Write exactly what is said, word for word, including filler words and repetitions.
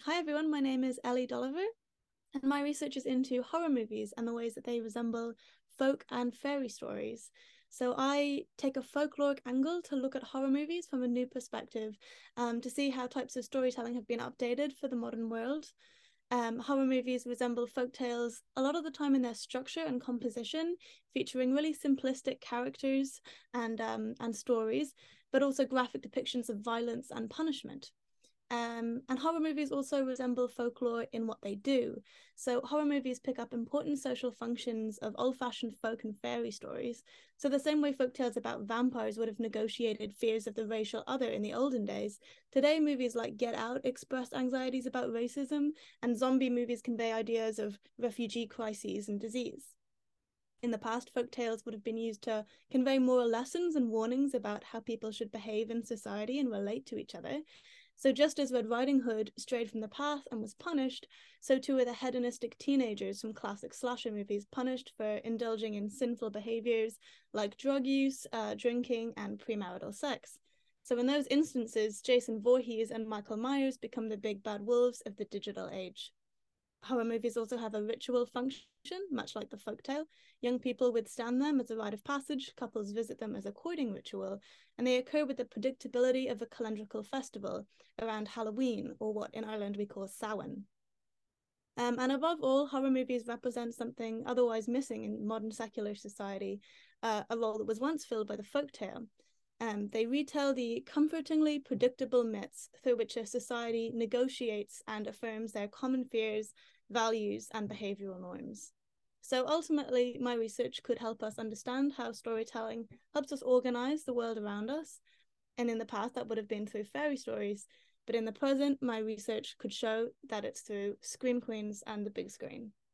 Hi everyone, my name is Ellie Dolliver, and my research is into horror movies and the ways that they resemble folk and fairy stories. So I take a folkloric angle to look at horror movies from a new perspective, um, to see how types of storytelling have been updated for the modern world. Um, horror movies resemble folk tales a lot of the time in their structure and composition, featuring really simplistic characters and um, and stories, but also graphic depictions of violence and punishment. Um, and horror movies also resemble folklore in what they do. So, horror movies pick up important social functions of old fashioned folk and fairy stories. So, the same way folk tales about vampires would have negotiated fears of the racial other in the olden days, today movies like Get Out express anxieties about racism, and zombie movies convey ideas of refugee crises and disease. In the past, folk tales would have been used to convey moral lessons and warnings about how people should behave in society and relate to each other. So just as Red Riding Hood strayed from the path and was punished, so too are the hedonistic teenagers from classic slasher movies punished for indulging in sinful behaviors like drug use, uh, drinking, and premarital sex. So in those instances, Jason Voorhees and Michael Myers become the big bad wolves of the digital age. Horror movies also have a ritual function, much like the folktale. Young people withstand them as a rite of passage, couples visit them as a courting ritual, and they occur with the predictability of a calendrical festival around Halloween, or what in Ireland we call Samhain. Um, and above all, horror movies represent something otherwise missing in modern secular society, uh, a role that was once filled by the folktale. Um, they retell the comfortingly predictable myths through which a society negotiates and affirms their common fears, values, and behavioral norms. So ultimately, my research could help us understand how storytelling helps us organize the world around us. And in the past, that would have been through fairy stories. But in the present, my research could show that it's through Scream Queens and the big screen.